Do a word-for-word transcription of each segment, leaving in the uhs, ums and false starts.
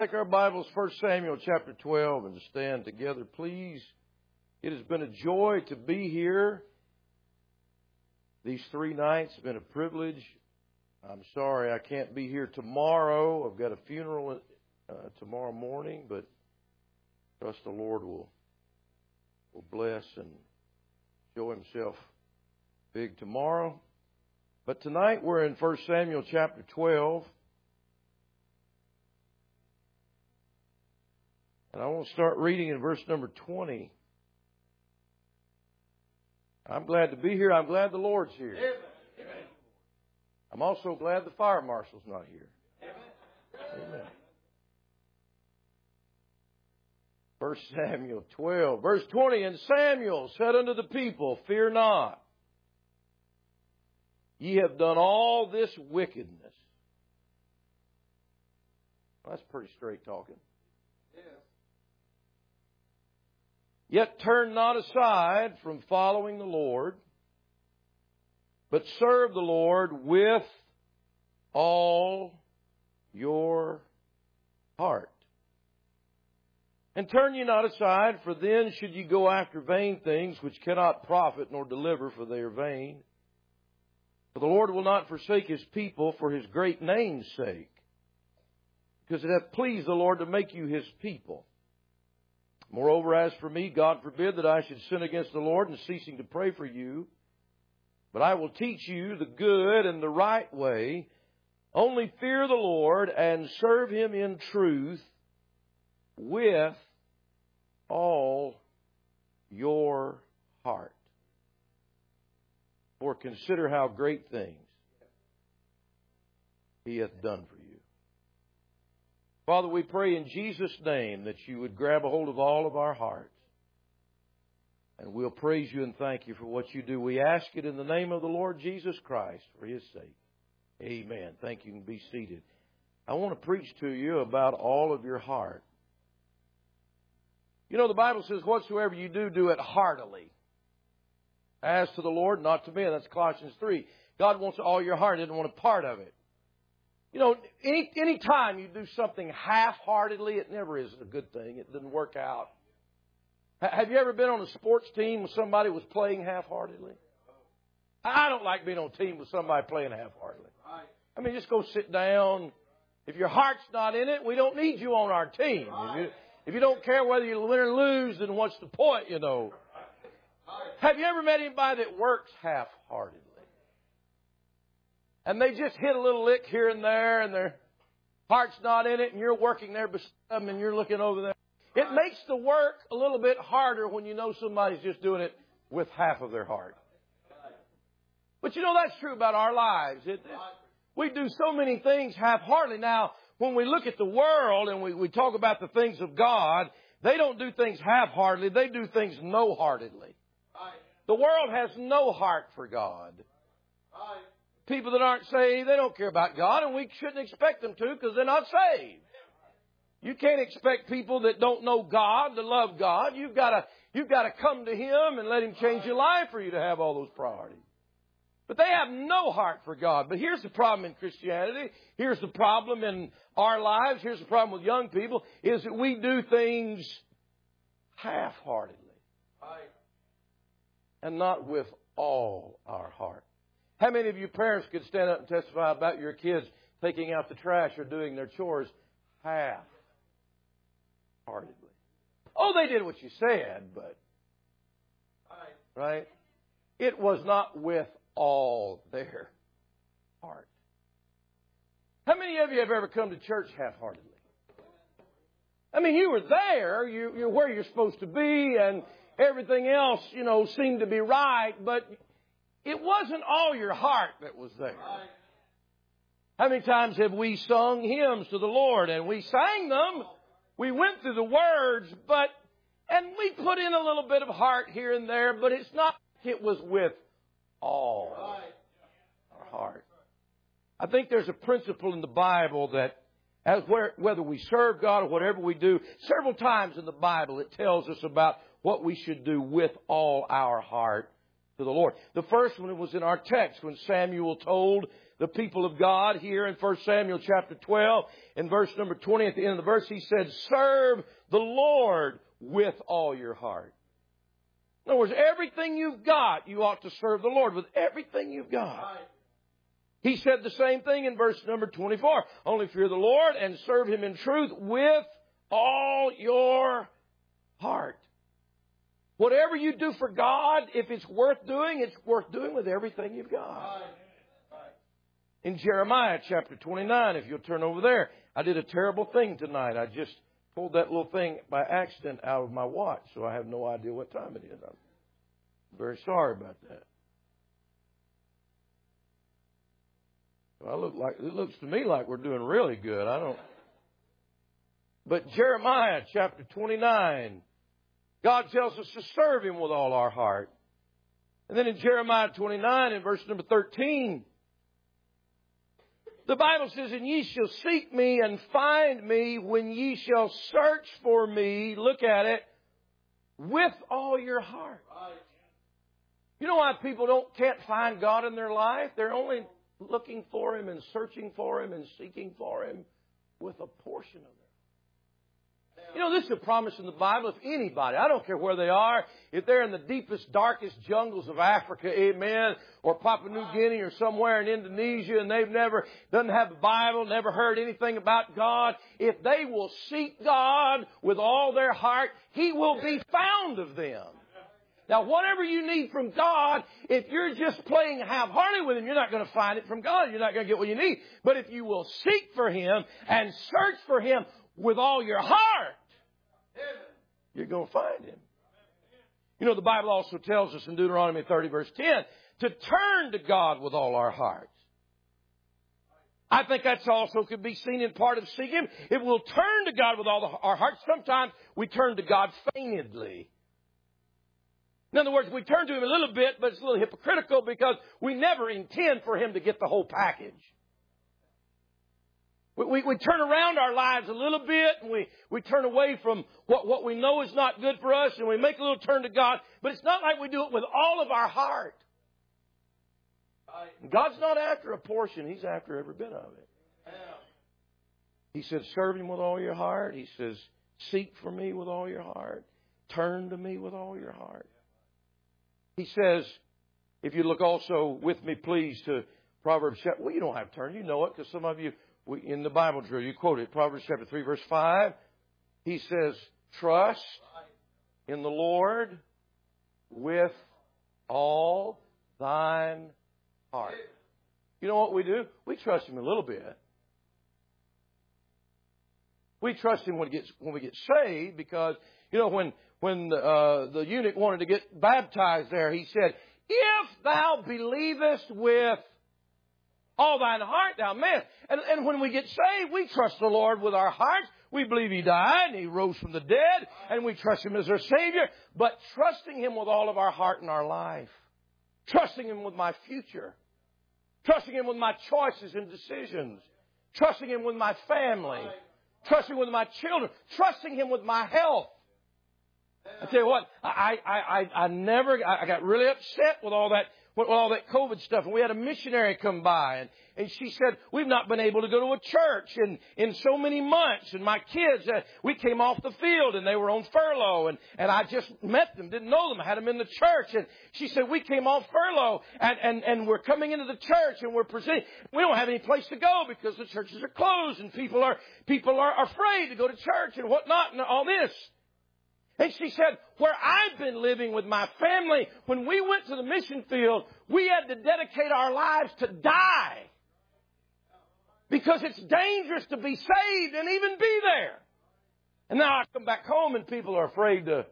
Take our Bibles, First Samuel chapter twelve, and stand together, please. It has been a joy to be here these three nights. It's been a privilege. I'm sorry I can't be here tomorrow. I've got a funeral uh, tomorrow morning, but trust the Lord will, will bless and show Himself big tomorrow. But tonight we're in First Samuel chapter twelve. And I want to start reading in verse number twenty. I'm glad to be here. I'm glad the Lord's here. Amen. I'm also glad the fire marshal's not here. Amen. Amen. First Samuel twelve, verse twenty. And Samuel said unto the people, Fear not. Ye have done all this wickedness. Well, that's pretty straight talking. Yet turn not aside from following the Lord, but serve the Lord with all your heart. And turn ye not aside, for then should ye go after vain things which cannot profit nor deliver, for they are vain. For the Lord will not forsake His people for His great name's sake, because it hath pleased the Lord to make you His people. Moreover, as for me, God forbid that I should sin against the Lord in ceasing to pray for you. But I will teach you the good and the right way. Only fear the Lord and serve Him in truth with all your heart. For consider how great things He hath done for you. Father, we pray in Jesus' name that you would grab a hold of all of our hearts. And we'll praise you and thank you for what you do. We ask it in the name of the Lord Jesus Christ for His sake. Amen. Thank you, and be seated. I want to preach to you about all of your heart. You know, the Bible says, whatsoever you do, do it heartily. As to the Lord, not to men. That's Colossians three. God wants all your heart. He doesn't want a part of it. You know, any any time you do something half-heartedly, it never is a good thing. It doesn't work out. Have you ever been on a sports team where somebody was playing half-heartedly? I don't like being on a team with somebody playing half-heartedly. I mean, just go sit down. If your heart's not in it, we don't need you on our team. If you, if you don't care whether you win or lose, then what's the point, you know? Have you ever met anybody that works half-heartedly? And they just hit a little lick here and there, and their heart's not in it, and you're working there beside them, and you're looking over there. It makes the work a little bit harder when you know somebody's just doing it with half of their heart. But you know, that's true about our lives. It, it, we do so many things half-heartedly. Now, when we look at the world and we, we talk about the things of God, they don't do things half-heartedly. They do things no-heartedly. The world has no heart for God. People that aren't saved, they don't care about God, and we shouldn't expect them to because they're not saved. You can't expect people that don't know God to love God. You've got to, you've got to come to Him and let Him change your life for you to have all those priorities. But they have no heart for God. But here's the problem in Christianity. Here's the problem in our lives. Here's the problem with young people, is that we do things half-heartedly and not with all our heart. How many of you parents could stand up and testify about your kids taking out the trash or doing their chores half-heartedly? Oh, they did what you said, but... Right? It was not with all their heart. How many of you have ever come to church half-heartedly? I mean, you were there. You, you're where you're supposed to be, and everything else, you know, seemed to be right, but... it wasn't all your heart that was there. How many times have we sung hymns to the Lord, and we sang them, we went through the words, but, and we put in a little bit of heart here and there, but it's not, it was with all our heart. I think there's a principle in the Bible that as where, whether we serve God or whatever we do, several times in the Bible it tells us about what we should do with all our heart to the Lord. The first one was in our text when Samuel told the people of God here in First Samuel chapter twelve. In verse number twenty, at the end of the verse, he said, serve the Lord with all your heart. In other words, everything you've got, you ought to serve the Lord with everything you've got. He said the same thing in verse number twenty-four. Only fear the Lord and serve Him in truth with all your heart. Whatever you do for God, if it's worth doing, it's worth doing with everything you've got. In Jeremiah chapter twenty-nine, if you'll turn over there, I did a terrible thing tonight. I just pulled that little thing by accident out of my watch, so I have no idea what time it is. I'm very sorry about that. I look like it looks to me like we're doing really good. I don't. But Jeremiah chapter twenty-nine, God tells us to serve Him with all our heart. And then in Jeremiah twenty-nine, in verse number thirteen, the Bible says, and ye shall seek me and find me when ye shall search for me, look at it, with all your heart. You know why people don't can't find God in their life? They're only looking for Him and searching for Him and seeking for Him with a portion of it. You know, this is a promise in the Bible. If anybody, I don't care where they are, if they're in the deepest, darkest jungles of Africa, amen, or Papua New Guinea or somewhere in Indonesia, and they've never, doesn't have a Bible, never heard anything about God, if they will seek God with all their heart, He will be found of them. Now, whatever you need from God, if you're just playing half-hearted with Him, you're not going to find it from God. You're not going to get what you need. But if you will seek for Him and search for Him with all your heart, you're going to find Him. You know, the Bible also tells us in Deuteronomy thirty, verse ten, to turn to God with all our hearts. I think that's also could be seen in part of seeking Him. If we'll turn to God with all our hearts, sometimes we turn to God feignedly. In other words, we turn to Him a little bit, but it's a little hypocritical because we never intend for Him to get the whole package. We, we, we turn around our lives a little bit, and we, we turn away from what, what we know is not good for us, and we make a little turn to God, but it's not like we do it with all of our heart. God's not after a portion. He's after every bit of it. He says, serve Him with all your heart. He says, seek for me with all your heart. Turn to me with all your heart. He says, if you look also with me, please, to Proverbs chapter, well, you don't have to turn. You know it because some of you, we, in the Bible drill, you quote it. Proverbs chapter three, verse five. He says, trust in the Lord with all thine heart. You know what we do? We trust Him a little bit. We trust Him when we get, when we get saved because, you know, when When uh, the eunuch wanted to get baptized there, he said, if thou believest with all thine heart, thou mayest. And, and when we get saved, we trust the Lord with our hearts. We believe He died and He rose from the dead, and we trust Him as our Savior. But trusting Him with all of our heart and our life, trusting Him with my future, trusting Him with my choices and decisions, trusting Him with my family, trusting Him with my children, trusting Him with my health. I tell you what, I, I, I, I never, I got really upset with all that, with all that COVID stuff. And we had a missionary come by and, and she said, we've not been able to go to a church in, in so many months. And my kids, uh, we came off the field and they were on furlough and, and I just met them, didn't know them. I had them in the church. And she said, we came off furlough and, and, and we're coming into the church and we're presenting. We don't have any place to go because the churches are closed and people are, people are afraid to go to church and whatnot and all this. And she said, where I've been living with my family, when we went to the mission field, we had to dedicate our lives to die. Because it's dangerous to be saved and even be there. And now I come back home and people are afraid to.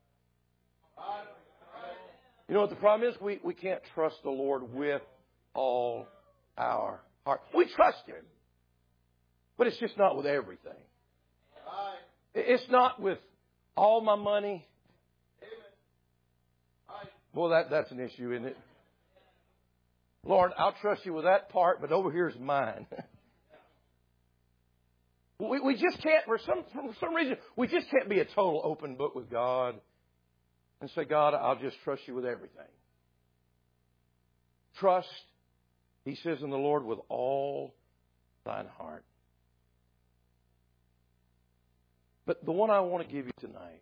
You know what the problem is? We, we can't trust the Lord with all our heart. We trust Him. But it's just not with everything. It's not with all my money. Well, that, that's an issue, isn't it? Lord, I'll trust you with that part, but over here's mine. we, we just can't, for some, for some reason, we just can't be a total open book with God and say, God, I'll just trust you with everything. Trust He says in the Lord with all thine heart. But the one I want to give you tonight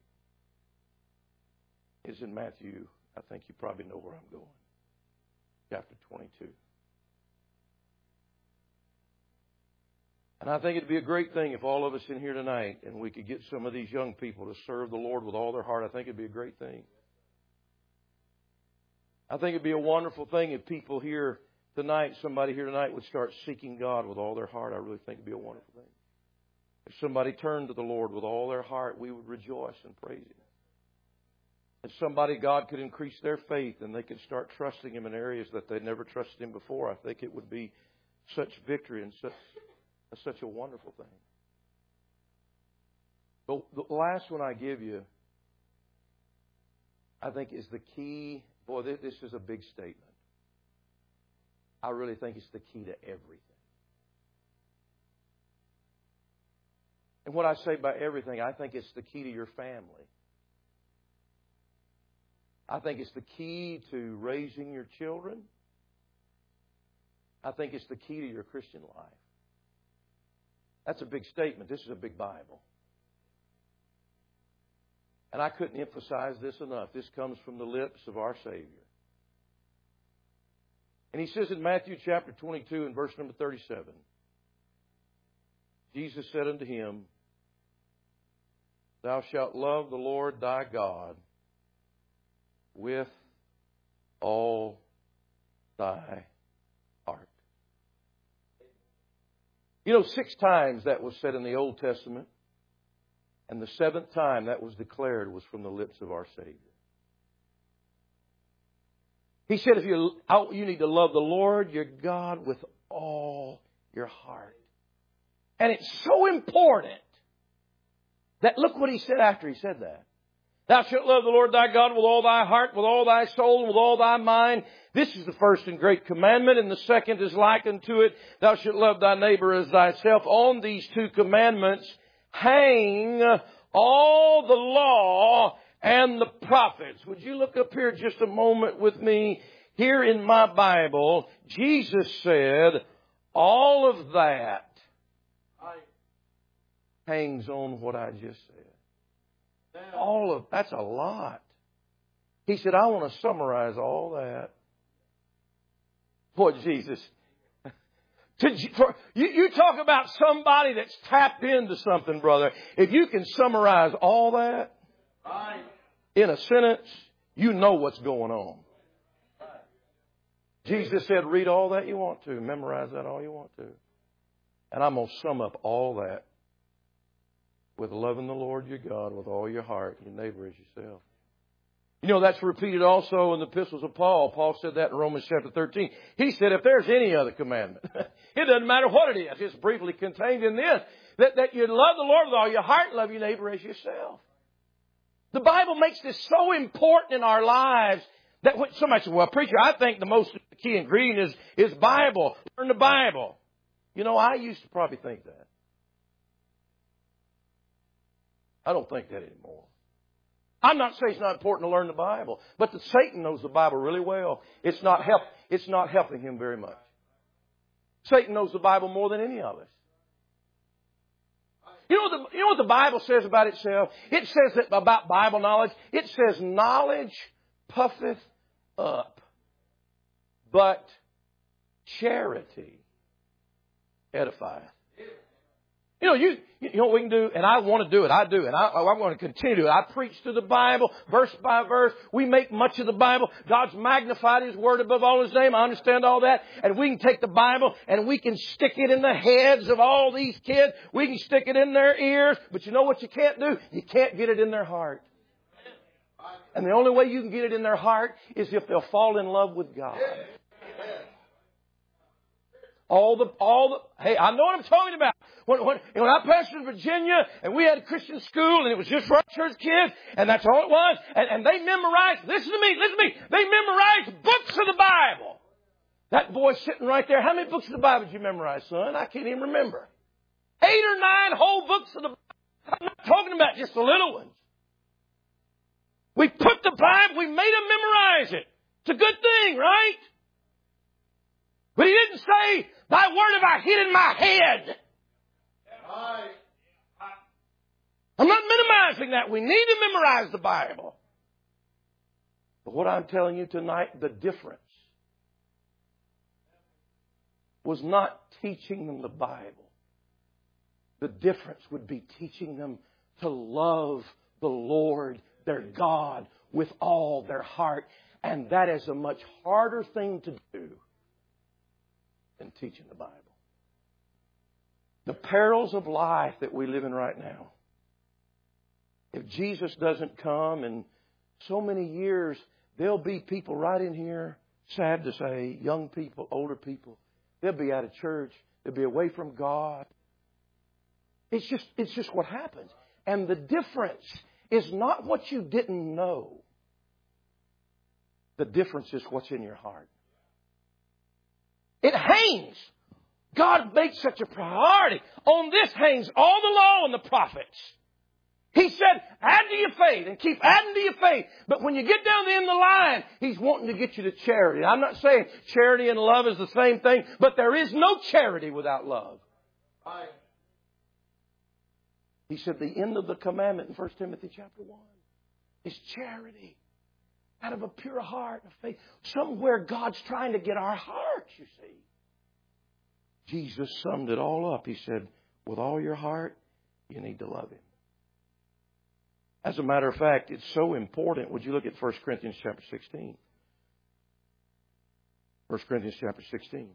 is in Matthew. I think you probably know where I'm going. Chapter twenty-two. And I think it'd be a great thing if all of us in here tonight and we could get some of these young people to serve the Lord with all their heart. I think it'd be a great thing. I think it'd be a wonderful thing if people here tonight, somebody here tonight would start seeking God with all their heart. I really think it'd be a wonderful thing. If somebody turned to the Lord with all their heart, we would rejoice and praise Him. If somebody, God could increase their faith and they could start trusting Him in areas that they'd never trusted Him before, I think it would be such victory and such, such a wonderful thing. But the last one I give you, I think is the key. Boy, this is a big statement. I really think it's the key to everything. And what I say by everything, I think it's the key to your family. I think it's the key to raising your children. I think it's the key to your Christian life. That's a big statement. This is a big Bible. And I couldn't emphasize this enough. This comes from the lips of our Savior. And He says in Matthew chapter twenty-two and verse number thirty-seven, Jesus said unto him, Thou shalt love the Lord thy God with all thy heart. You know, six times that was said in the Old Testament, and the seventh time that was declared was from the lips of our Savior. He said, if you you need to love the Lord your God with all your heart. And it's so important that look what He said after He said that. Thou shalt love the Lord thy God with all thy heart, with all thy soul, and with all thy mind. This is the first and great commandment, and the second is like unto it. Thou shalt love thy neighbor as thyself. On these two commandments hang all the law and the prophets. Would you look up here just a moment with me? Here in my Bible, Jesus said, all of that hangs on what I just said. All of that's a lot. He said, I want to summarize all that. Boy, Jesus. To, for, you, you talk about somebody that's tapped into something, brother. If you can summarize all that in a sentence, you know what's going on. Jesus said, read all that you want to. Memorize that all you want to. And I'm going to sum up all that with loving the Lord your God with all your heart, your neighbor as yourself. You know, that's repeated also in the epistles of Paul. Paul said that in Romans chapter thirteen. He said, if there's any other commandment, it doesn't matter what it is. It's briefly contained in this, that, that you love the Lord with all your heart, love your neighbor as yourself. The Bible makes this so important in our lives that when somebody says, well, preacher, I think the most key ingredient is, is Bible. Learn the Bible. You know, I used to probably think that. I don't think that anymore. I'm not saying it's not important to learn the Bible, but that Satan knows the Bible really well. It's not help. It's not helping him very much. Satan knows the Bible more than any of us. You know, what the, you know what the Bible says about itself? It says that about Bible knowledge. It says knowledge puffeth up, but charity edifieth. You know, you, you know what we can do, and I want to do it. I do it. I, I'm going to continue to do it. I preach to the Bible, verse by verse. We make much of the Bible. God's magnified His Word above all His name. I understand all that. And we can take the Bible and we can stick it in the heads of all these kids. We can stick it in their ears. But you know what you can't do? You can't get it in their heart. And the only way you can get it in their heart is if they'll fall in love with God. All the, all the, hey, I know what I'm talking about. When, when, when I pastored in Virginia and we had a Christian school and it was just for our church kids and that's all it was. And, and they memorized, listen to me, listen to me. They memorized books of the Bible. That boy sitting right there. How many books of the Bible did you memorize, son? I can't even remember. Eight or nine whole books of the Bible. I'm not talking about just the little ones. We put the Bible, we made them memorize it. It's a good thing, right? But He didn't say, thy word have I hid in my head. I'm not minimizing that. We need to memorize the Bible. But what I'm telling you tonight, the difference was not teaching them the Bible. The difference would be teaching them to love the Lord, their God, with all their heart. And that is a much harder thing to do than teaching the Bible. The perils of life that we live in right now. If Jesus doesn't come in so many years, there'll be people right in here, sad to say, young people, older people. They'll be out of church. They'll be away from God. It's just, it's just what happens. And the difference is not what you didn't know. The difference is what's in your heart. It hangs. God makes such a priority. On this hangs all the law and the prophets. He said, add to your faith and keep adding to your faith. But when you get down the end of the line, He's wanting to get you to charity. I'm not saying charity and love is the same thing, but there is no charity without love. Right. He said the end of the commandment in First Timothy chapter one is charity. Out of a pure heart and faith. Somewhere God's trying to get our hearts, you see. Jesus summed it all up. He said, with all your heart, you need to love Him. As a matter of fact, it's so important. Would you look at First Corinthians chapter sixteen? First Corinthians chapter sixteen.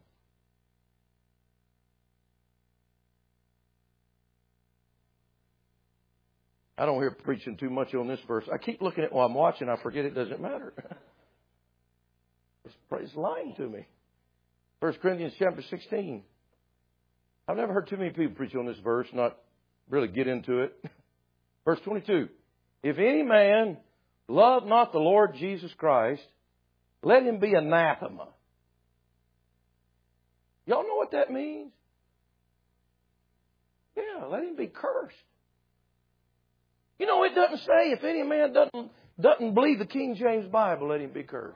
I don't hear preaching too much on this verse. I keep looking at it while I'm watching. I forget it doesn't matter. It's, it's lying to me. First Corinthians chapter sixteen. I've never heard too many people preach on this verse, not really get into it. Verse twenty-two. If any man love not the Lord Jesus Christ, let him be anathema. Y'all know what that means? Yeah, let him be cursed. You know, it doesn't say if any man doesn't, doesn't believe the King James Bible, let him be cursed.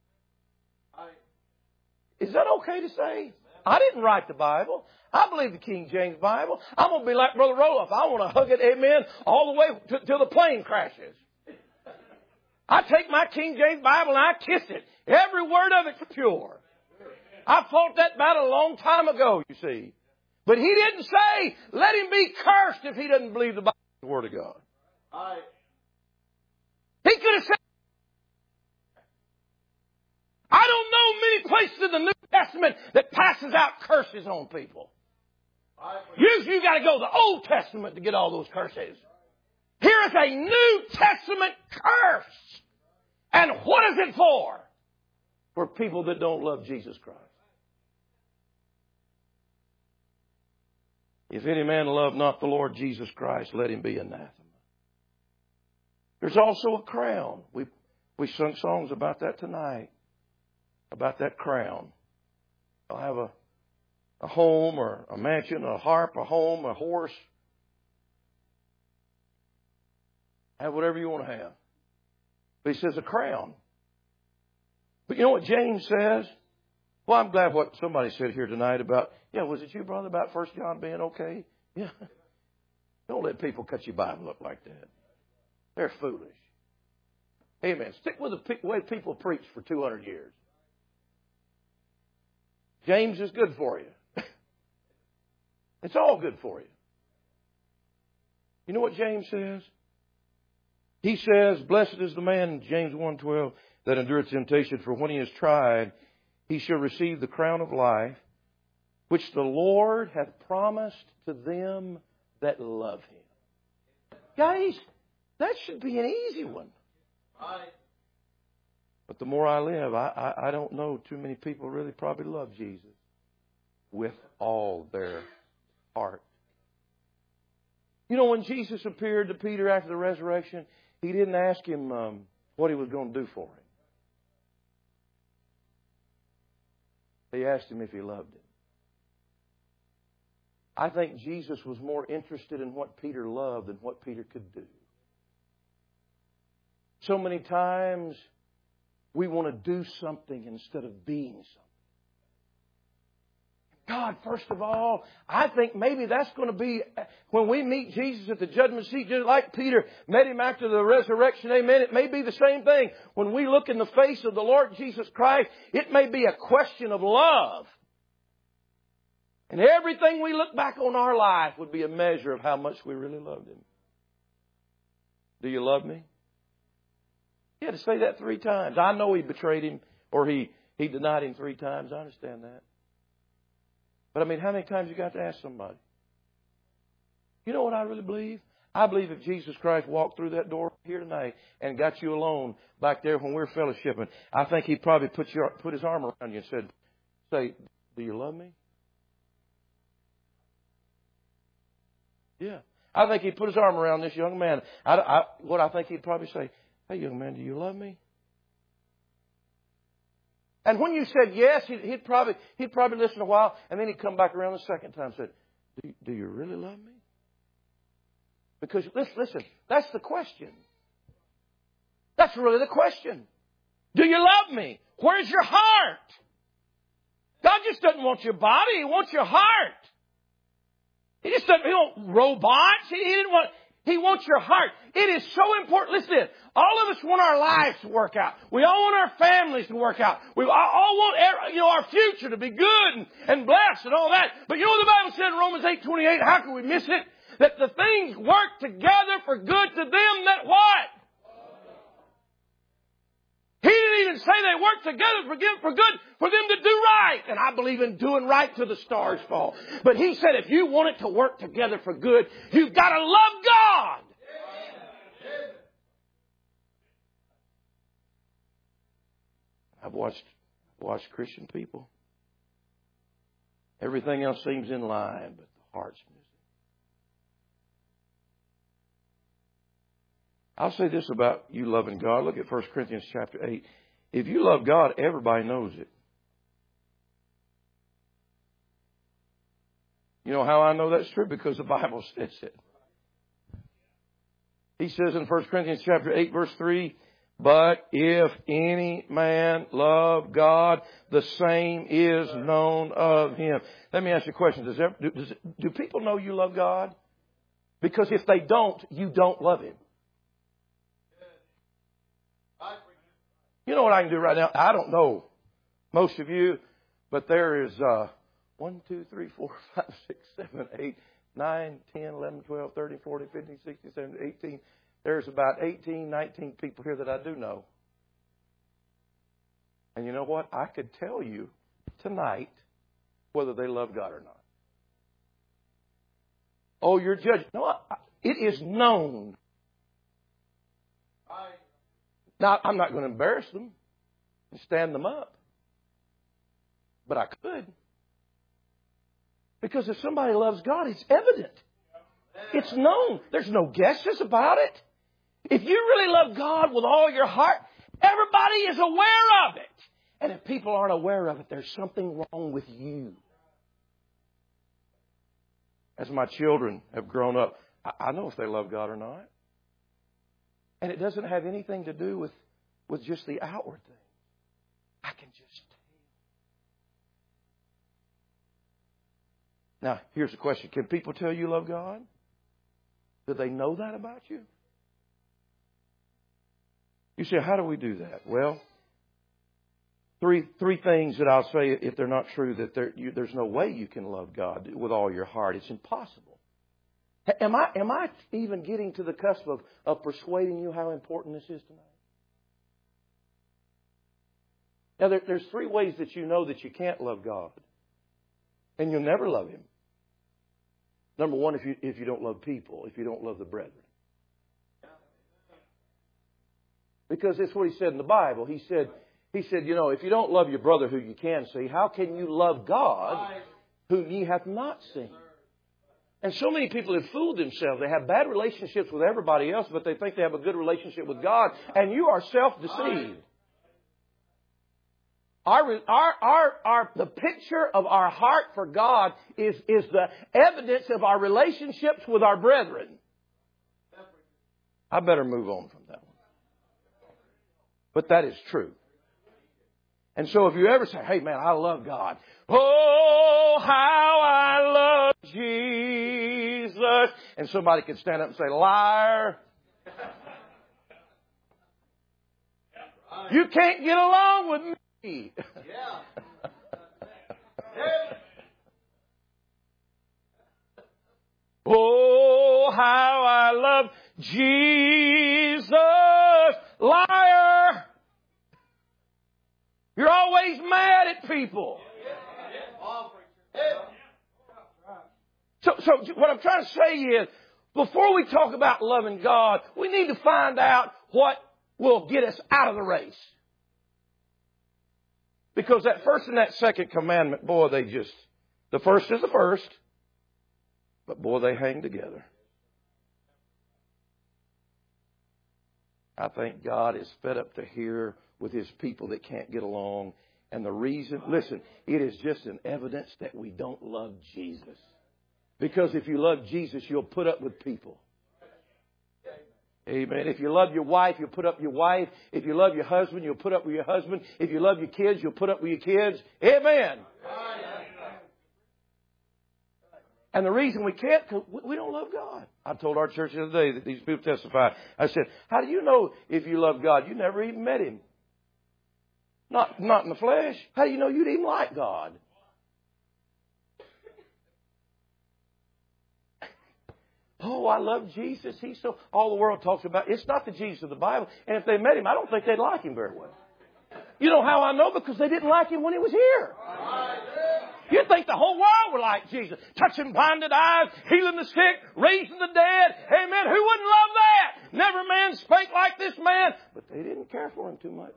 Is that okay to say? I didn't write the Bible. I believe the King James Bible. I'm going to be like Brother Roloff. I want to hug it, amen, all the way t- till the plane crashes. I take my King James Bible and I kiss it. Every word of it's pure. I fought that battle a long time ago, you see. But He didn't say, let him be cursed if he doesn't believe the Bible, the Word of God. He could have said, I don't know many places in the New Testament that passes out curses on people. Usually you got to go to the Old Testament to get all those curses. Here is a New Testament curse. And what is it for? For people that don't love Jesus Christ. If any man love not the Lord Jesus Christ, let him be anathema. There's also a crown. We we sung songs about that tonight. About that crown. I'll have a, a home or a mansion, a harp, a home, a horse. Have whatever you want to have. But He says a crown. But you know what James says? Well, I'm glad what somebody said here tonight about, yeah, was it you, brother, about First John being okay? Yeah. Don't let people cut your Bible up like that. They're foolish. Amen. Stick with the way people preach for two hundred years. James is good for you. It's all good for you. You know what James says? He says, blessed is the man, James one twelve, that endureth temptation, for when he is tried, he shall receive the crown of life, which the Lord hath promised to them that love Him. Guys, that should be an easy one. But the more I live, I, I, I don't know too many people really probably love Jesus with all their heart. You know, when Jesus appeared to Peter after the resurrection, He didn't ask him um, what He was going to do for him. He asked him if he loved him. I think Jesus was more interested in what Peter loved than what Peter could do. So many times we want to do something instead of being something. God, first of all, I think maybe that's going to be when we meet Jesus at the judgment seat, just like Peter met Him after the resurrection. Amen. It may be the same thing. When we look in the face of the Lord Jesus Christ, it may be a question of love. And everything we look back on our life would be a measure of how much we really loved Him. Do you love me? He had to say that three times. I know He betrayed Him or he, he denied Him three times. I understand that. But I mean, how many times you got to ask somebody? You know what I really believe? I believe if Jesus Christ walked through that door here tonight and got you alone back there when we're fellowshipping, I think He'd probably put your put His arm around you and said, "Say, do you love me?" Yeah, I think He'd put His arm around this young man. I, I, what I think He'd probably say, "Hey, young man, do you love me?" And when you said yes, he'd, he'd probably he'd probably listen a while, and then he'd come back around the second time and said, do, do you really love me? Because, listen, listen, that's the question. That's really the question. Do you love me? Where's your heart? God just doesn't want your body. He wants your heart. He just doesn't, He don't robots. He, he didn't want... He wants your heart. It is so important. Listen to this. All of us want our lives to work out. We all want our families to work out. We all want, you know, our future to be good and, and blessed and all that. But you know what the Bible said in Romans eight twenty-eight? How can we miss it? That the things work together for good to them that what? He didn't even say they work together for good, for good for them to do right. And I believe in doing right till the stars fall. But He said if you want it to work together for good, you've got to love God. I've watched, watched Christian people. Everything else seems in line, but the heart's missing. I'll say this about you loving God. Look at First Corinthians chapter eight. If you love God, everybody knows it. You know how I know that's true? Because the Bible says it. He says in First Corinthians chapter eight, verse three, but if any man love God, the same is known of him. Let me ask you a question. Does, there, does do people know you love God? Because if they don't, you don't love Him. You know what I can do right now? I don't know most of you, but there is uh, one, two, three, four, five, six, seven, eight, nine, ten, eleven, twelve, thirteen, fourteen, fifteen, sixteen, seventeen, eighteen. There's about eighteen, nineteen people here that I do know. And you know what? I could tell you tonight whether they love God or not. Oh, you're judging. No, it is known. Now, I'm not going to embarrass them and stand them up. But I could. Because if somebody loves God, it's evident. It's known. There's no guesses about it. If you really love God with all your heart, everybody is aware of it. And if people aren't aware of it, there's something wrong with you. As my children have grown up, I know if they love God or not. And it doesn't have anything to do with, with just the outward thing. I can just tell. Now, here's the question. Can people tell you love God? Do they know that about you? You say, how do we do that? Well, three three things that I'll say, if they're not true, that there, you, there's no way you can love God with all your heart. It's impossible. Am I am I even getting to the cusp of, of persuading you how important this is tonight? Now, there, there's three ways that you know that you can't love God. And you'll never love Him. Number one, if you if you don't love people, if you don't love the brethren. Because that's what He said in the Bible. He said, He said, you know, if you don't love your brother who you can see, how can you love God whom ye hath not seen? And so many people have fooled themselves. They have bad relationships with everybody else, but they think they have a good relationship with God. And you are self-deceived. Our, our, our, our, the picture of our heart for God is, is the evidence of our relationships with our brethren. I better move on from that one. But that is true. And so if you ever say, hey man, I love God. Oh, how I love Jesus. And somebody could stand up and say, liar. You can't get along with me. Oh, how I love Jesus. Liar. You're always mad at people. So, so what I'm trying to say is, before we talk about loving God, we need to find out what will get us out of the race. Because that first and that second commandment, boy, they just, the first is the first, but boy, they hang together. I think God is fed up to hear with His people that can't get along. And the reason, listen, it is just an evidence that we don't love Jesus. Because if you love Jesus, you'll put up with people. Amen. If you love your wife, you'll put up with your wife. If you love your husband, you'll put up with your husband. If you love your kids, you'll put up with your kids. Amen. And the reason we can't, because we don't love God. I told our church the other day that these people testify. I said, how do you know if you love God? You never even met Him. Not, not in the flesh. How do you know you'd even like God? Oh, I love Jesus. He's so, all the world talks about. It's not the Jesus of the Bible. And if they met Him, I don't think they'd like Him very well. You know how I know? Because they didn't like Him when He was here. You'd think the whole world would like Jesus. Touching blinded eyes, healing the sick, raising the dead. Amen. Who wouldn't love that? Never man spake like this man. But they didn't care for Him too much.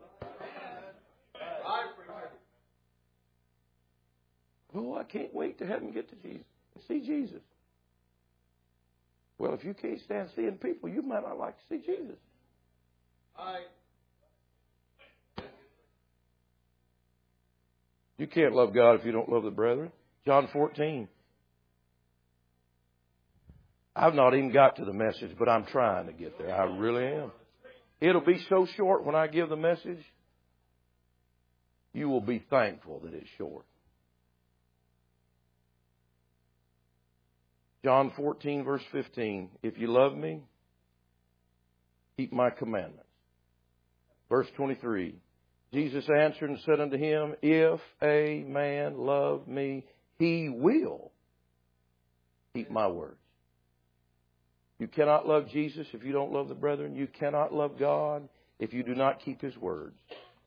Oh, I can't wait to heaven get to Jesus. See Jesus. Well, if you can't stand seeing people, you might not like to see Jesus. You can't love God if you don't love the brethren. John fourteen. I've not even got to the message, but I'm trying to get there. I really am. It'll be so short when I give the message. You will be thankful that it's short. John fourteen, verse fifteen. If you love me, keep my commandments. Verse twenty-three. Jesus answered and said unto him, if a man love me, he will keep my words. You cannot love Jesus if you don't love the brethren. You cannot love God if you do not keep His words.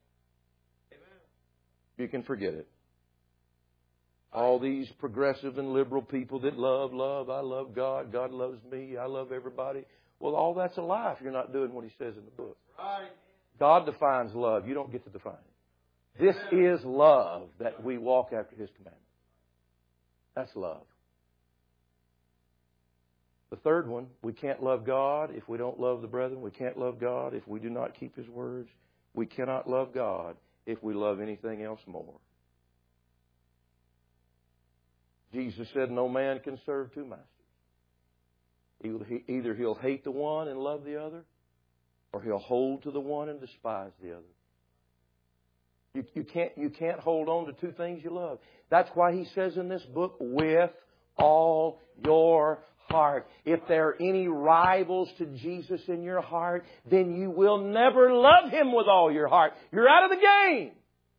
You can forget it. All these progressive and liberal people that love, love, I love God, God loves me, I love everybody. Well, all that's a lie if you're not doing what He says in the book. Right. God defines love. You don't get to define it. This is love, that we walk after His commandments. That's love. The third one, we can't love God if we don't love the brethren. We can't love God if we do not keep His words. We cannot love God if we love anything else more. Jesus said no man can serve two masters. Either he'll hate the one and love the other, or he'll hold to the one and despise the other. You, you can't, you can't hold on to two things you love. That's why He says in this book, with all your heart. If there are any rivals to Jesus in your heart, then you will never love Him with all your heart. You're out of the game.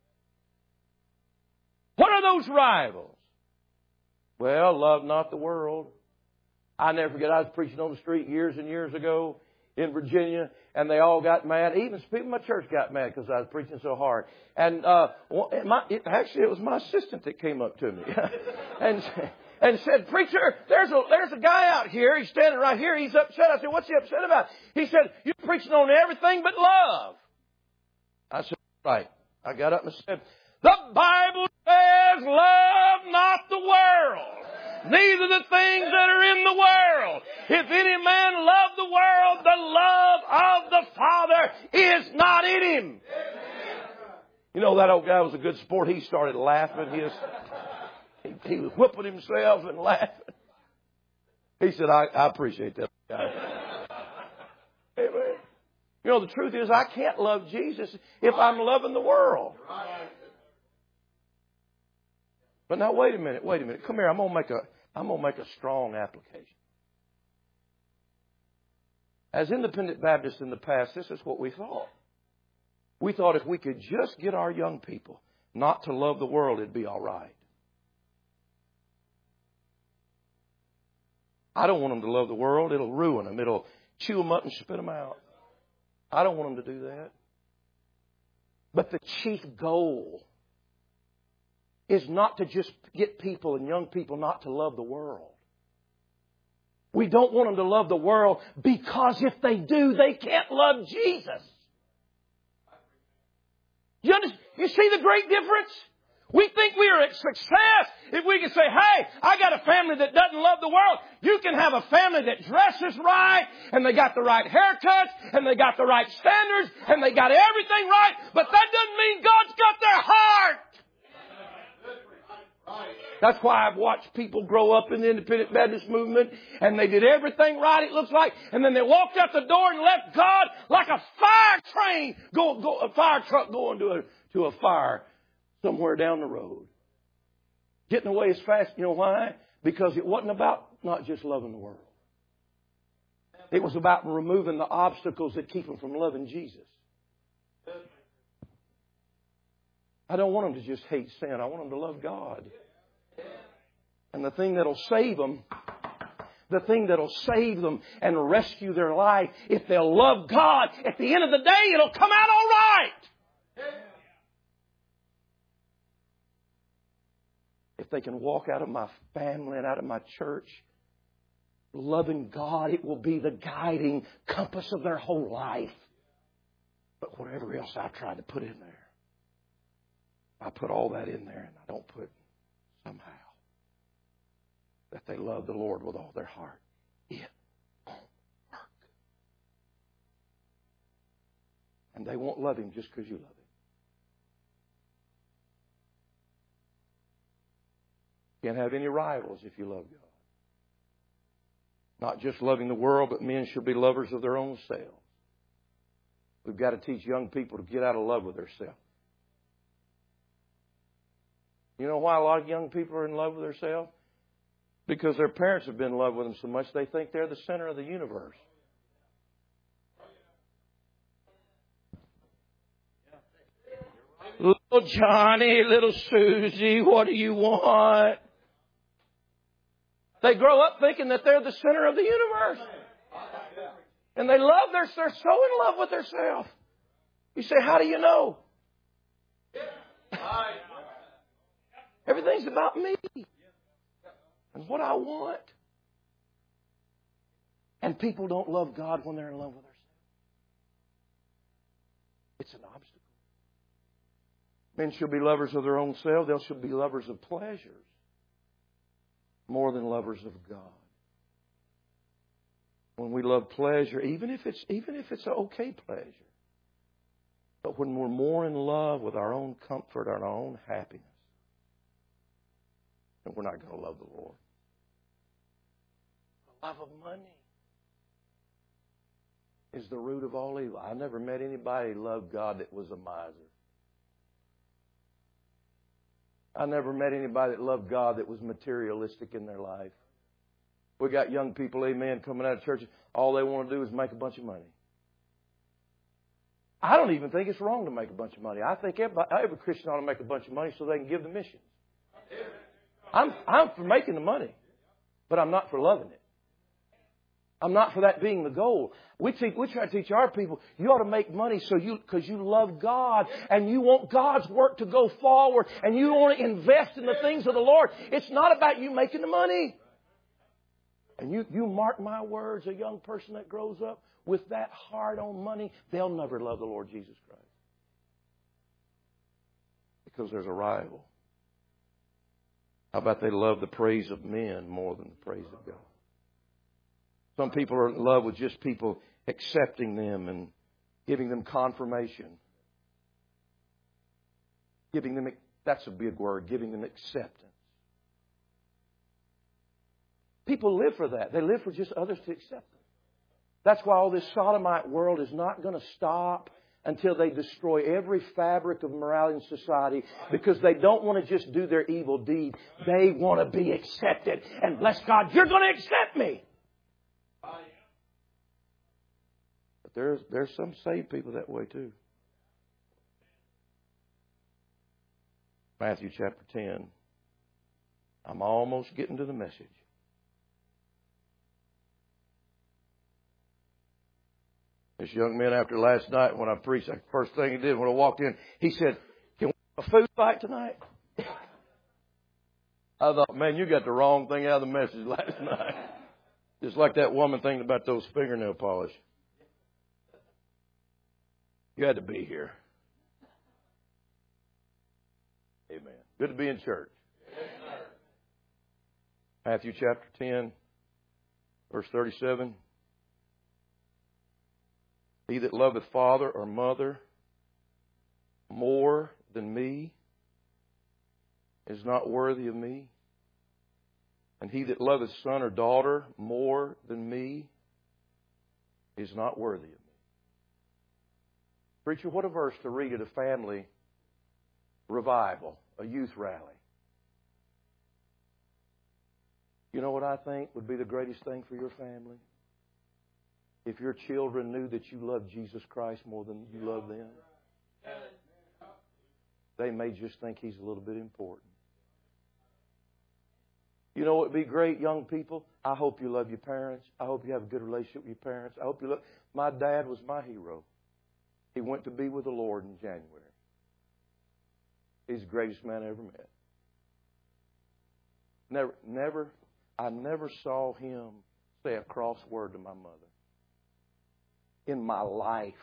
What are those rivals? Well, love not the world. I never forget, I was preaching on the street years and years ago in Virginia, and they all got mad. Even people in my church got mad because I was preaching so hard. And uh, my, it, actually, it was my assistant that came up to me and and said, "Preacher, there's a there's a guy out here. He's standing right here. He's upset." I said, "What's he upset about?" He said, "You're preaching on everything but love." I said, "Right." I got up and said, "The Bible says, love not the world, neither the things that are in the world. If any man love the world, the love of the Father is not in him." Amen. You know, that old guy was a good sport. He started laughing. He was, he, he was whipping himself and laughing. He said, I, I appreciate that guy. Amen. You know, the truth is I can't love Jesus if I'm loving the world. But now wait a minute, wait a minute. Come here, I'm gonna make a I'm gonna make a strong application. As independent Baptists in the past, this is what we thought. We thought if we could just get our young people not to love the world, it'd be all right. I don't want them to love the world. It'll ruin them. It'll chew them up and spit them out. I don't want them to do that. But the chief goal is not to just get people and young people not to love the world. We don't want them to love the world because if they do, they can't love Jesus. You understand? You see the great difference? We think we are a success if we can say, hey, I got a family that doesn't love the world. You can have a family that dresses right, and they got the right haircuts, and they got the right standards, and they got everything right, but that doesn't mean God's got their heart. That's why I've watched people grow up in the independent Baptist movement, and they did everything right, it looks like, and then they walked out the door and left God like a fire train, go, go, a fire truck going to a, to a fire somewhere down the road. Getting away as fast. You know why? Because it wasn't about not just loving the world. It was about removing the obstacles that keep them from loving Jesus. I don't want them to just hate sin. I want them to love God. And the thing that'll save them, the thing that'll save them and rescue their life, if they'll love God, at the end of the day, it'll come out all right. If they can walk out of my family and out of my church loving God, it will be the guiding compass of their whole life. But whatever else I tried to put in there, I put all that in there, and I don't put somehow that they love the Lord with all their heart. It won't work. And they won't love Him just because you love Him. You can't have any rivals if you love God. Not just loving the world, but men should be lovers of their own selves. We've got to teach young people to get out of love with themselves. You know why a lot of young people are in love with themselves? Because their parents have been in love with them so much they think they're the center of the universe. Little Johnny, little Susie, what do you want? They grow up thinking that they're the center of the universe. And they love their, they're so in love with themselves. You say, how do you know? Everything's about me and what I want. And people don't love God when they're in love with themselves. It's an obstacle. Men should be lovers of their own self. They should be lovers of pleasures more than lovers of God. When we love pleasure, even if it's even if it's an okay pleasure, but when we're more in love with our own comfort, our own happiness, then we're not going to love the Lord. The love of money is the root of all evil. I never met anybody who loved God that was a miser. I never met anybody that loved God that was materialistic in their life. We got young people, amen, coming out of church. All they want to do is make a bunch of money. I don't even think it's wrong to make a bunch of money. I think every, every Christian ought to make a bunch of money so they can give the mission. I'm, I'm for making the money, but I'm not for loving it. I'm not for that being the goal. We teach, we try to teach our people, you ought to make money so you, because you love God and you want God's work to go forward and you want to invest in the things of the Lord. It's not about you making the money. And you, you mark my words, a young person that grows up with that heart on money, they'll never love the Lord Jesus Christ. Because there's a rival. How about they love the praise of men more than the praise of God? Some people are in love with just people accepting them and giving them confirmation. Giving them, that's a big word, giving them acceptance. People live for that. They live for just others to accept them. That's why all this sodomite world is not going to stop until they destroy every fabric of morality in society, because they don't want to just do their evil deed. They want to be accepted. And bless God, you're going to accept me. But there's, there's some saved people that way too. Matthew chapter ten. I'm almost getting to the message. This young man, after last night when I preached, the first thing he did when I walked in, he said, "Can we have a food fight tonight?" I thought, man, you got the wrong thing out of the message last night. Just like that woman thinking about those fingernail polish. You had to be here. Amen. Good to be in church. Matthew chapter ten, verse thirty-seven. He that loveth father or mother more than me is not worthy of me. And he that loveth son or daughter more than me is not worthy of me. Preacher, what a verse to read at a family revival, a youth rally. You know what I think would be the greatest thing for your family? If your children knew that you love Jesus Christ more than you love them. They may just think He's a little bit important. You know what would be great, young people? I hope you love your parents. I hope you have a good relationship with your parents. I hope you love... My dad was my hero. He went to be with the Lord in January. He's the greatest man I ever met. Never, never, I never saw him say a cross word to my mother in my life.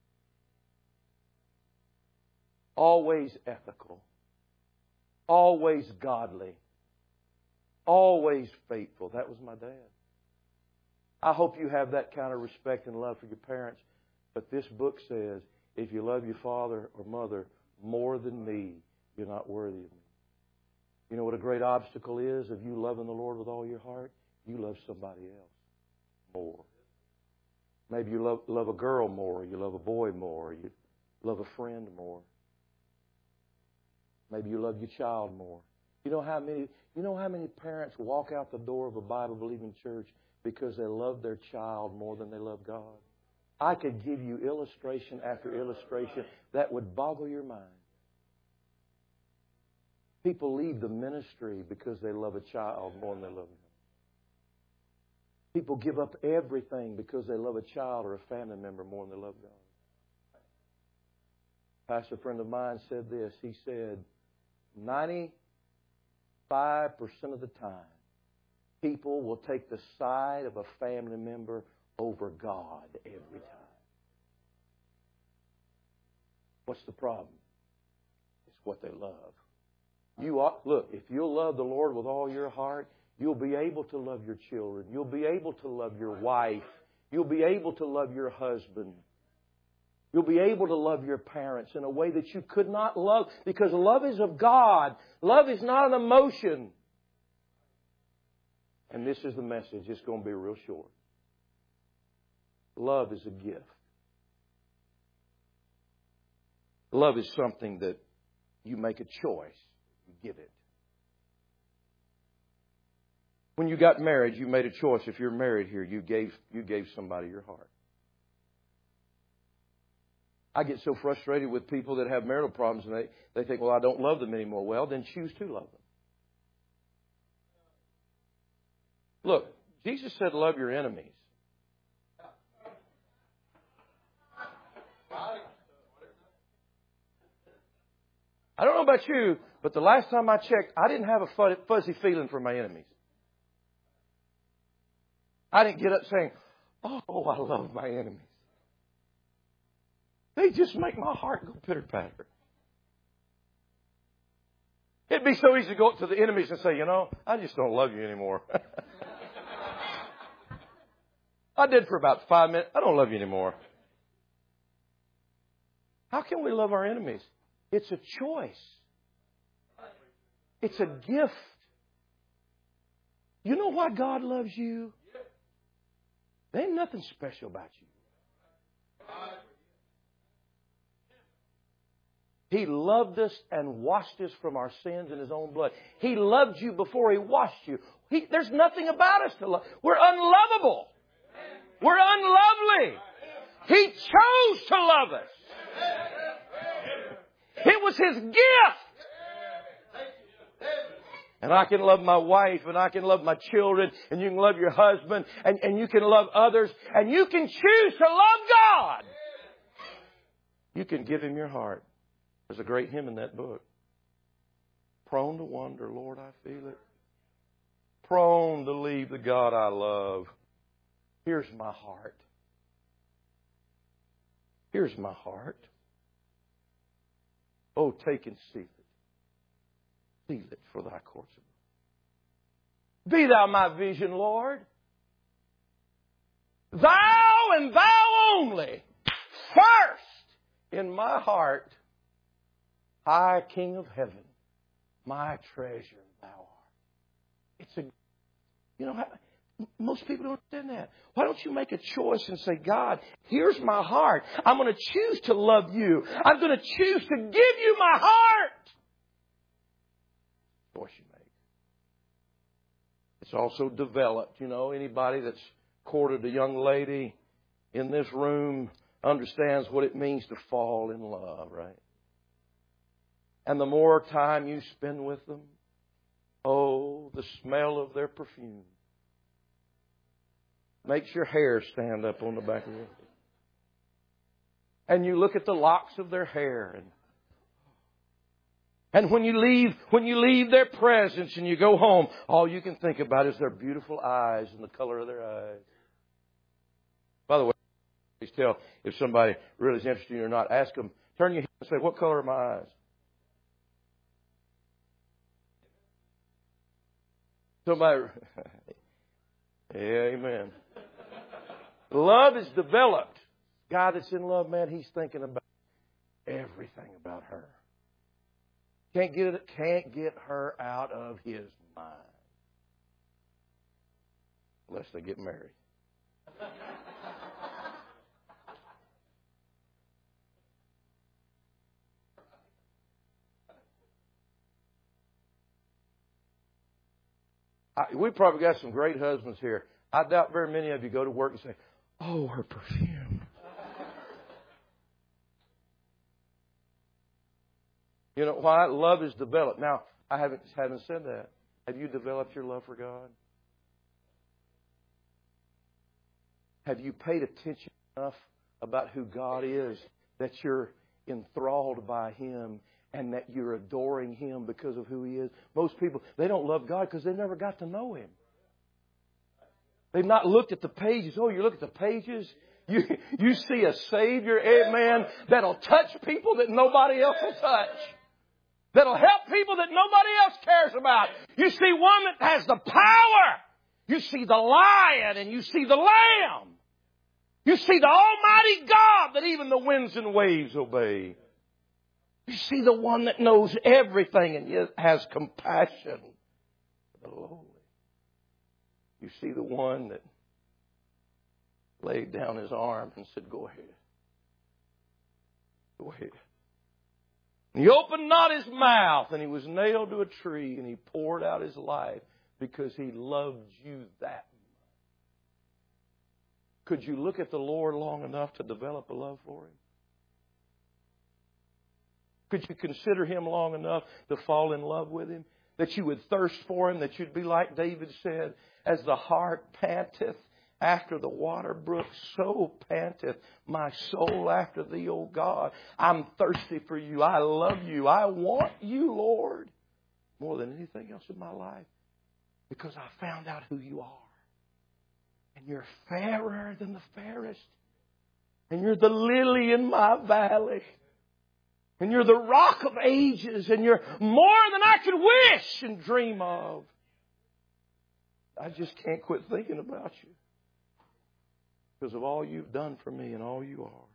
Always ethical. Always godly. Always faithful. That was my dad. I hope you have that kind of respect and love for your parents. But this book says, if you love your father or mother more than me, you're not worthy of me. You know what a great obstacle is of you loving the Lord with all your heart? You love somebody else more. Maybe you love, love a girl more, you love a boy more, you love a friend more. Maybe you love your child more. You know how many you know how many parents walk out the door of a Bible-believing church because they love their child more than they love God? I could give you illustration after illustration that would boggle your mind. People leave the ministry because they love a child more than they love God. People give up everything because they love a child or a family member more than they love God. A pastor friend of mine said this. He said, ninety-five percent of the time, people will take the side of a family member over God every time. What's the problem? It's what they love. You ought, look, if you'll love the Lord with all your heart, you'll be able to love your children. You'll be able to love your wife. You'll be able to love your husband. You'll be able to love your parents in a way that you could not love, because love is of God. Love is not an emotion. And this is the message. It's going to be real short. Love is a gift. Love is something that you make a choice. You give it. When you got married, you made a choice. If you're married here, you gave you gave somebody your heart. I get so frustrated with people that have marital problems and they, they think, well, I don't love them anymore. Well, then choose to love them. Look, Jesus said love your enemies. I don't know about you, but the last time I checked, I didn't have a fuzzy feeling for my enemies. I didn't get up saying, oh, I love my enemies. They just make my heart go pitter-patter. It'd be so easy to go up to the enemies and say, you know, I just don't love you anymore. I did for about five minutes. I don't love you anymore. How can we love our enemies? It's a choice. It's a gift. You know why God loves you? There ain't nothing special about you. He loved us and washed us from our sins in His own blood. He loved you before He washed you. He, there's nothing about us to love. We're unlovable. We're unlovely. He chose to love us. It was His gift. And I can love my wife, and I can love my children, and you can love your husband, and, and you can love others, and you can choose to love God. You can give Him your heart. There's a great hymn in that book. Prone to wander, Lord, I feel it. Prone to leave the God I love. Here's my heart. Here's my heart. Oh, take and seal it. Seal it for thy courts above. Be thou my vision, Lord. Thou and thou only. First in my heart. High King of heaven. My treasure thou art. It's a, you know, most people don't understand that. Why don't you make a choice and say, God, here's my heart. I'm going to choose to love you. I'm going to choose to give you my heart. Choice you make. It's also developed. You know, anybody that's courted a young lady in this room understands what it means to fall in love, right? And the more time you spend with them, oh, the smell of their perfume makes your hair stand up on the back of your head. And you look at the locks of their hair, and and when you leave, when you leave their presence and you go home, all you can think about is their beautiful eyes and the color of their eyes. By the way, please tell if somebody really is interested in you or not. Ask them, turn your head and say, what color are my eyes? Somebody, yeah, amen. Love is developed. God that's in love, man, He's thinking about everything about her. Can't get it, can't get her out of His mind. Unless they get married. I, we probably got some great husbands here. I doubt very many of you go to work and say, oh, her perfume. You know why? Love is developed. Now, I haven't, haven't said that. Have you developed your love for God? Have you paid attention enough about who God is that you're enthralled by Him and that you're adoring Him because of who He is? Most people, they don't love God because they never got to know Him. They've not looked at the pages. Oh, you look at the pages, you, you see a Savior, amen, that'll touch people that nobody else will touch. That'll help people that nobody else cares about. You see one that has the power. You see the lion and you see the lamb. You see the Almighty God that even the winds and waves obey. You see the one that knows everything and yet has compassion for the lowly. You see the one that laid down His arm and said, go ahead. Go ahead. And He opened not His mouth, and He was nailed to a tree, and He poured out His life because He loved you that much. Could you look at the Lord long enough to develop a love for Him? Could you consider Him long enough to fall in love with Him? That you would thirst for Him, that you'd be like David said, as the hart panteth after the water brook, so panteth my soul after Thee, O God. I'm thirsty for You. I love You. I want You, Lord, more than anything else in my life, because I found out who You are. And You're fairer than the fairest. And You're the lily in my valley. And You're the rock of ages. And You're more than I could wish and dream of. I just can't quit thinking about You because of all You've done for me and all You are.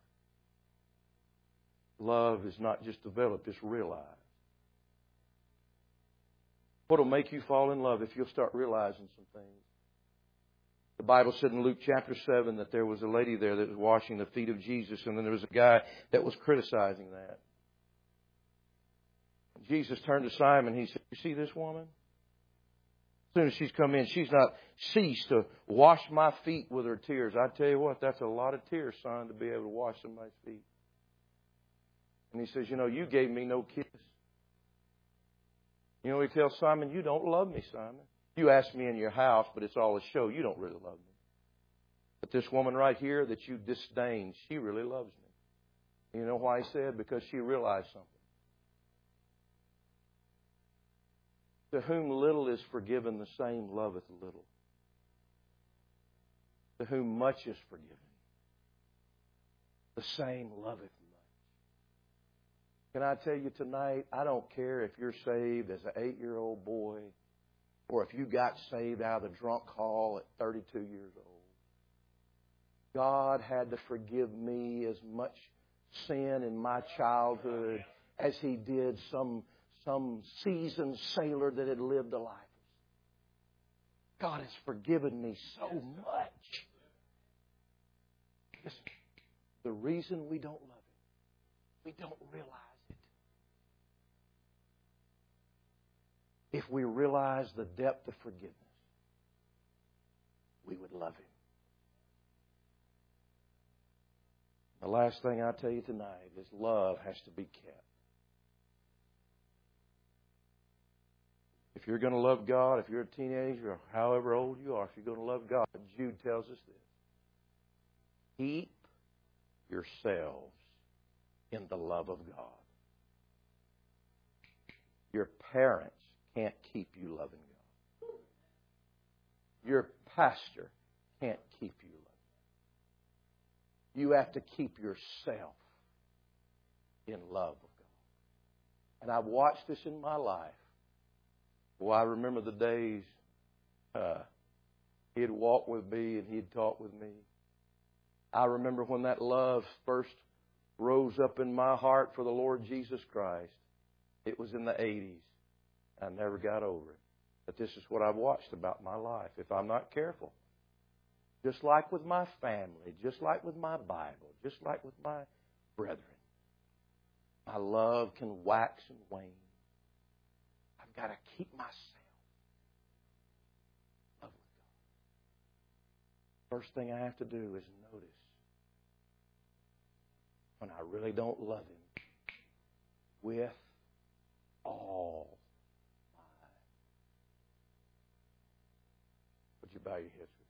Love is not just developed, it's realized. What will make you fall in love if you'll start realizing some things? The Bible said in Luke chapter seven that there was a lady there that was washing the feet of Jesus, and then there was a guy that was criticizing that. Jesus turned to Simon. He said, you see this woman? As soon as she's come in, she's not ceased to wash my feet with her tears. I tell you what, that's a lot of tears, son, to be able to wash somebody's feet. And he says, you know, you gave me no kiss. You know, he tells Simon, you don't love me, Simon. You asked me in your house, but it's all a show. You don't really love me. But this woman right here that you disdain, she really loves me. You know why he said? Because she realized something. To whom little is forgiven, the same loveth little. To whom much is forgiven, the same loveth much. Can I tell you tonight, I don't care if you're saved as an eight-year-old boy or if you got saved out of the drunk hall at thirty-two years old. God had to forgive me as much sin in my childhood as He did some some seasoned sailor that had lived a life. God has forgiven me so much. Listen, the reason we don't love Him, we don't realize it. If we realize the depth of forgiveness, we would love Him. The last thing I tell you tonight is love has to be kept. If you're going to love God, if you're a teenager or however old you are, if you're going to love God, Jude tells us this. Keep yourselves in the love of God. Your parents can't keep you loving God. Your pastor can't keep you loving God. You have to keep yourself in love with God. And I've watched this in my life. Well, I remember the days uh, He'd walk with me and He'd talk with me. I remember when that love first rose up in my heart for the Lord Jesus Christ. It was in the eighties. I never got over it. But this is what I've watched about my life. If I'm not careful, just like with my family, just like with my Bible, just like with my brethren, my love can wax and wane. I've got to keep myself in love with God. First thing I have to do is notice when I really don't love Him with all my. Would you bow your heads?